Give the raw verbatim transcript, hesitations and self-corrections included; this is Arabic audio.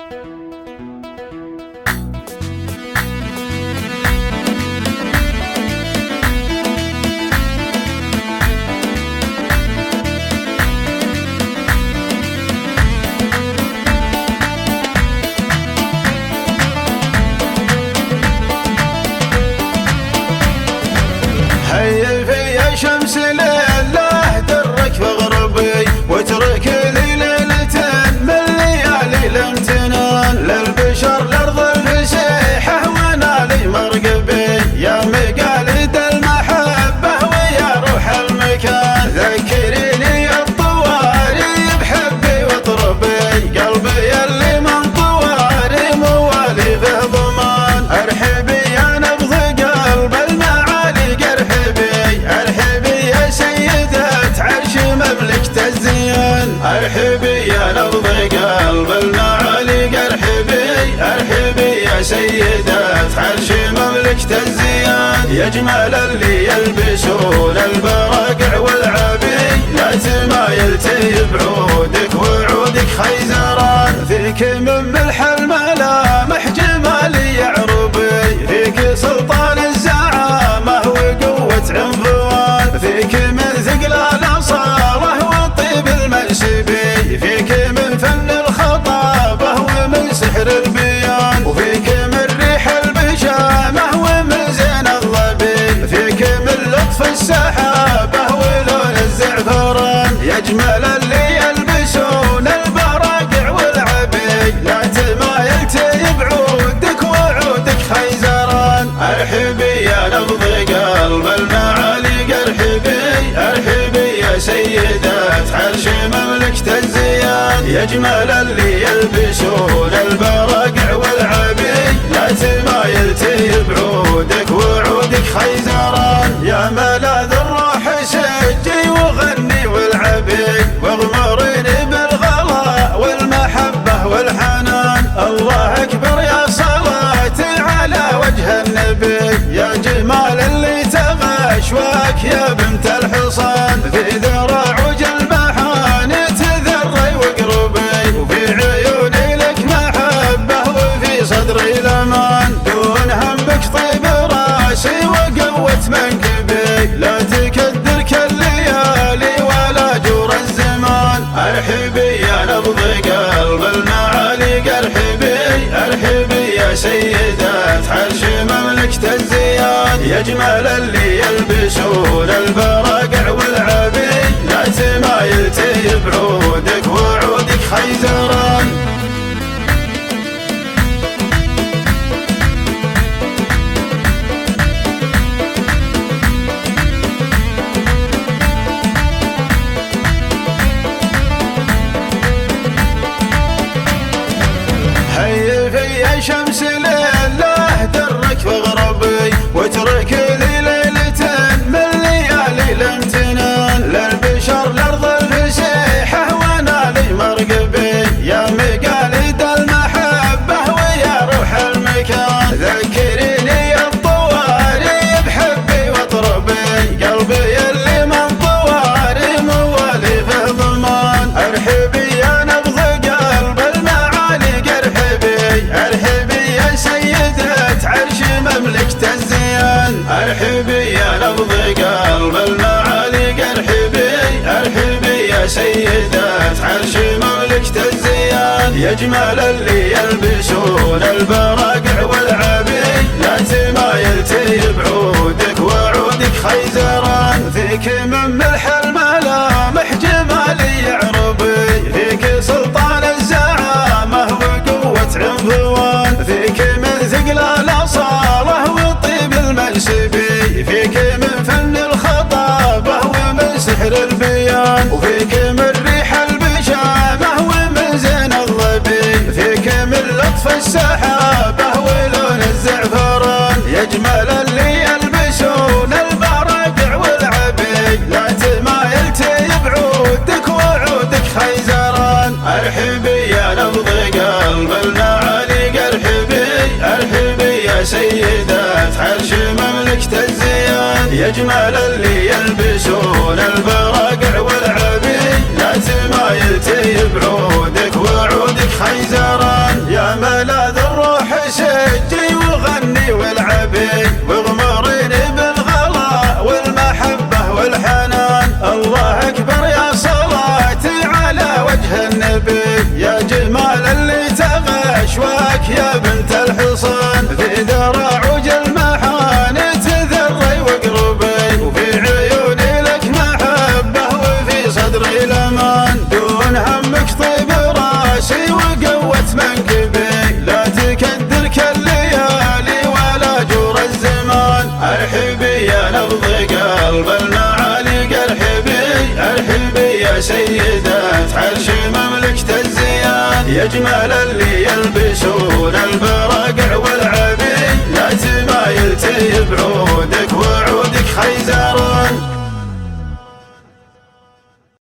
شمس ليله درك بغربي واترك لي ليلتين من ليالي لم تنال للبشر الارض الفسيحه ونالي مرقبي يا مقاليد المحبه ويا روح المكان ذكريني الطواري بحبي واطربي قلبي اللي من طواري موالي فيه ضمان ارحبي يا نبض قلب المعالي قرحبي ارحبي يا سيدة عرش مملكة الزيان ارحبي يا نبض قلب المعالي قرحبي ارحبي يا سيدة عرش مملكة الزيان يا جمال اللي يلبسون البراقع والعبي لا تمايل بعودك وعودك خيزران فيك من ملح الملامح جمالي يا عروبي فيك سلطان الزعامة وقوة عنفوان فيك من ثقل الأصالة والطيب المنسبي فيك من فن الخطابة ومن سحر البيان وفيك من ريح البشامة ومن زين الظبي فيك من لطف السحابة ولون الزعفران يا جمال اللي يلبسون البراقع والعبي لا تمايل بعودك وعودك خيزران ارحبي يا نبض قلب المعالي قرحبي ارحبي يا سيدة عرش مملكة الزيان يا جمال اللي يلبسون البراقع والعبي لا تمايل بعودك وعودك خيزران يا ملاذ الروح سجي وغني والعبي واغمريني بالغلا والمحبة والحنان الله أكبر يا صلاتي على وجه النبي يا جمال اللي تغشواك يا بنت الحصان في ذراع وجلبحان تذري وقربي وفي عيوني لك محبة وفي صدري الأمان دون همك طيب راسي وقوة منكبي لا تكدرك الليالي ولا جور الزمان ارحبي يا نبض قلب المعالي قرحبي ارحبي يا سيدة عرش مملكة الزيان يا جمال اللي يلبسون البراقع والعبي لا تمايل بعودك وعودك خيزران يا شمس ليله درك بغربي واترك لي ليلتين من ليالي لم تنال للبشر الارض الفسيحه ونالي مرقبي يا مقاليد المحبه ويا روح المكان ذكريني الطواري بحبي واطربي قلبي اللي من طواري موالي فيه ضمان ارحبي يا نبض قلب المعالي قرحبي ارحبي يا سيدة عرش مملكة الزيان ارحبي يا نبض قلب المعالي قرحبي ارحبي يا سيدة عرش مملكة الزيان يا جمال اللي يلبسون البراقع والعبي لا تمايل بعودك وعودك خيزران فيك من ملح الملامح جمالي يا عروبي فيك سلطان الزعامة وقوة عنفوان فيك من ثقل الأصالة والطيب المنسبي فيك من فن الخطابة ومن سحر البيان وفيك من ريح البشامة ومن زين الظبي فيك من لطف السحابة ولون الزعفران يا جمال اللي يلبسون البراقع والعبي لا تمايل بعودك وعودك خيزران ارحبي يا نبض قلب المعالي قرحبي ارحبي يا سيدة عرش مملكة الزيان يا جمال اللي يلبسون البراقع والعبي لا تمايل بعودك وعودك خيزران يا يا جمال اللي تغشواك يا بنت الحصان، في ذراعوج المحان تذري واقربي، وفي عيوني لك محبة وفي صدري الأمان، دون همك طيب راسي وقوة منكبي، لا تكدرك الليالي ولا جور الزمان. ارحبي يا نبض قلب المعالي ارحبي، ارحبي يا سيدة عرش مملكة الزيان، يا جمال اللي يلبسون البراقع والعبي، لا تمايل تجيب عودك وعودك خيزان.